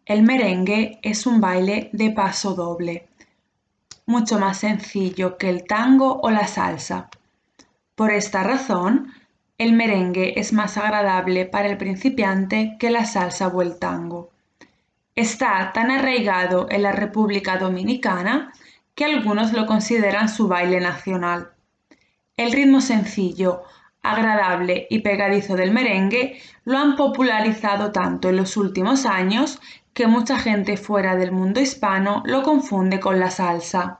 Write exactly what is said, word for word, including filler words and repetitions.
El merengue es un baile de paso doble, mucho más sencillo que el tango o la salsa. Por esta razón, el merengue es más agradable para el principiante que la salsa o el tango. Está tan arraigado en la República Dominicana que algunos lo consideran su baile nacional. El ritmo sencillo, agradable y pegadizo del merengue lo han popularizado tanto en los últimos años que mucha gente fuera del mundo hispano lo confunde con la salsa.